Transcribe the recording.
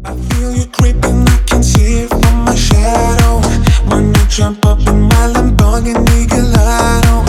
I feel you creeping, I can see it from my shadow. When you jump up in my Lamborghini Gallardo,